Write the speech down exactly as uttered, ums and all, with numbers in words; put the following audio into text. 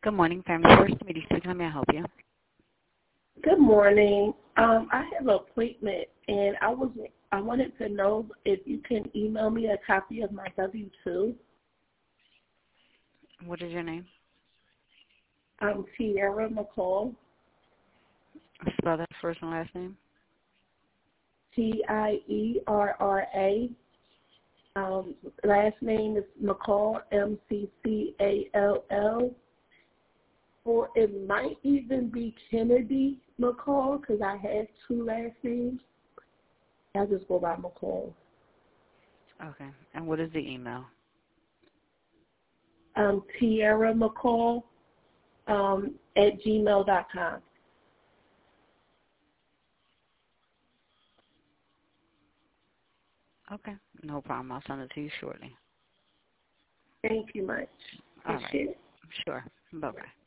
Good morning, Family First Meeting. How may I help you? Good morning. Um, I have an appointment, and I was I wanted to know if you can email me a copy of my W two. What is your name? Um, Tierra McCall. Spell that first and last name. T I E R R A. Um, last name is McCall, M C C A L L. Or it might even be Kennedy McCall because I have two last names. I just go by McCall. Okay. And what is the email? Um, Tierra McCall um, at gmail dot com. Okay. No problem. I'll send it to you shortly. Thank you much. All right. Appreciate it. Sure. Bye-bye.